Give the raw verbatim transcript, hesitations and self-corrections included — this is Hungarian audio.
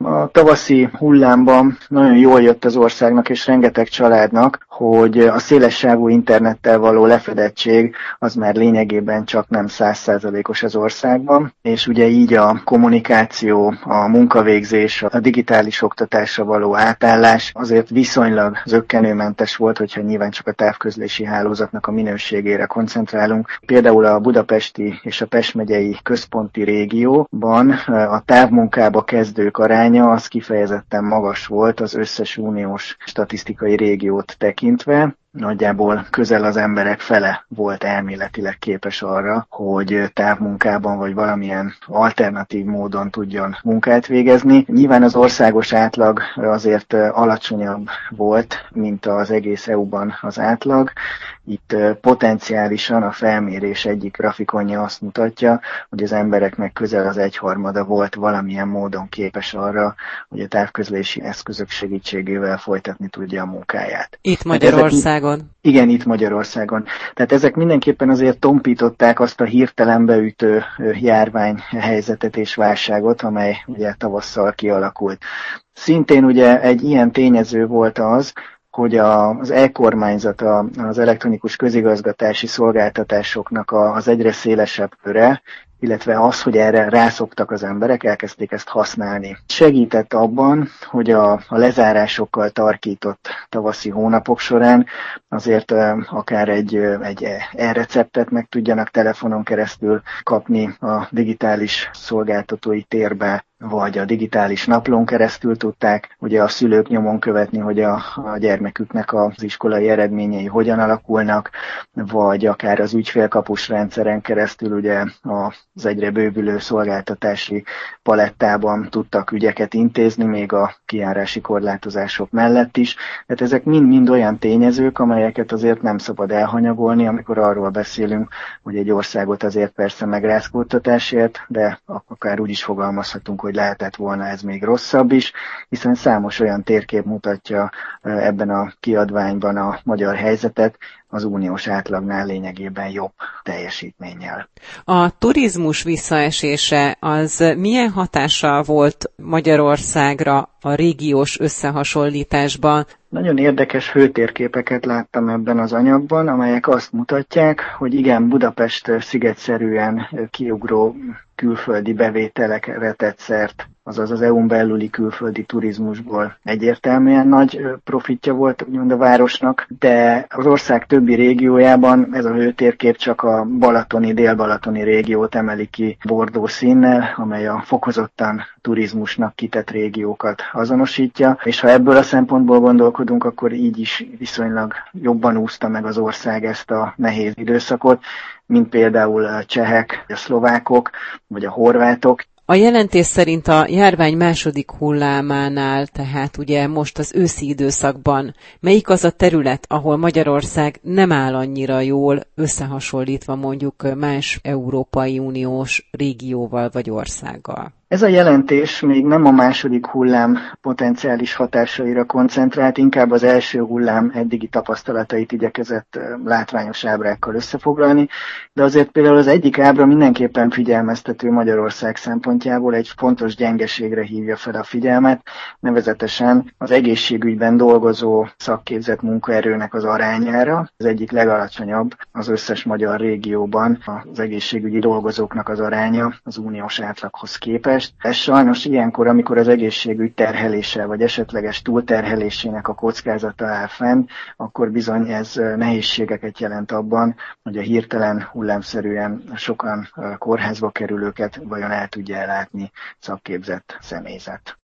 A tavaszi hullámban nagyon jól jött az országnak és rengeteg családnak, hogy a szélessávú internettel való lefedettség az már lényegében csak nem száz százalékos az országban, és ugye így a kommunikáció, a munkavégzés, a digitális oktatásra való átállás azért viszonylag zökkenőmentes volt, hogyha nyilván csak a távközlési hálózatnak a minőségére koncentrálunk. Például a budapesti és a Pest megyei központi régióban a távmunkába kezdők aránya az kifejezetten magas volt az összes uniós statisztikai régiót tekintve. Nagyjából közel az emberek fele volt elméletileg képes arra, hogy távmunkában vagy valamilyen alternatív módon tudjon munkát végezni. Nyilván az országos átlag azért alacsonyabb volt, mint az egész é u-ban az átlag. Itt potenciálisan a felmérés egyik grafikonja azt mutatja, hogy az embereknek közel az egyharmada volt valamilyen módon képes arra, hogy a távközlési eszközök segítségével folytatni tudja a munkáját. Itt Magyarországon? Igen, itt Magyarországon. Tehát ezek mindenképpen azért tompították azt a hirtelen beütő járványhelyzetet és válságot, amely ugye tavasszal kialakult. Szintén ugye egy ilyen tényező volt az, hogy az e-kormányzat, az elektronikus közigazgatási szolgáltatásoknak az egyre szélesebb köre, illetve az, hogy erre rászoktak az emberek, elkezdték ezt használni. Segített abban, hogy a, a lezárásokkal tarkított tavaszi hónapok során azért akár egy, egy e-receptet meg tudjanak telefonon keresztül kapni a digitális szolgáltatói térbe, vagy a digitális naplón keresztül tudták ugye a szülők nyomon követni, hogy a, a gyermeküknek az iskolai eredményei hogyan alakulnak, vagy akár az ügyfélkapus rendszeren keresztül ugye az egyre bővülő szolgáltatási palettában tudtak ügyeket intézni, még a kijárási korlátozások mellett is. Tehát ezek mind-mind olyan tényezők, amelyeket azért nem szabad elhanyagolni, amikor arról beszélünk, hogy egy országot azért persze megrázkódtatásért, de akár úgy is fogalmazhatunk, hogy lehetett volna ez még rosszabb is, hiszen számos olyan térkép mutatja ebben a kiadványban a magyar helyzetet, az uniós átlagnál lényegében jobb teljesítménnyel. A turizmus visszaesése az milyen hatással volt Magyarországra a régiós összehasonlításban? Nagyon érdekes hőtérképeket láttam ebben az anyagban, amelyek azt mutatják, hogy igen, Budapest szigetszerűen kiugró külföldi bevételekre tett szert, azaz az é u-n belüli külföldi turizmusból egyértelműen nagy profitja volt úgymond a városnak, de az ország többi régiójában ez a hőtérkép csak a balatoni, dél-balatoni régiót emeli ki bordó színnel, amely a fokozottan turizmusnak kitett régiókat azonosítja, és ha ebből a szempontból gondolkodunk, akkor így is viszonylag jobban úszta meg az ország ezt a nehéz időszakot, mint például a csehek, a szlovákok, vagy a horvátok. A jelentés szerint a járvány második hullámánál, tehát ugye most az őszi időszakban, melyik az a terület, ahol Magyarország nem áll annyira jól összehasonlítva mondjuk más Európai Uniós régióval vagy országgal? Ez a jelentés még nem a második hullám potenciális hatásaira koncentrált, inkább az első hullám eddigi tapasztalatait igyekezett látványos ábrákkal összefoglalni, de azért például az egyik ábra mindenképpen figyelmeztető Magyarország szempontjából, egy fontos gyengeségre hívja fel a figyelmet, nevezetesen az egészségügyben dolgozó szakképzett munkaerőnek az arányára. Az egyik legalacsonyabb az összes magyar régióban az egészségügyi dolgozóknak az aránya az uniós átlaghoz képest. Ez sajnos ilyenkor, amikor az egészségügy terhelése vagy esetleges túlterhelésének a kockázata áll fenn, akkor bizony ez nehézségeket jelent abban, hogy a hirtelen hullámszerűen sokan kórházba kerülőket vajon el tudja ellátni szakképzett személyzet.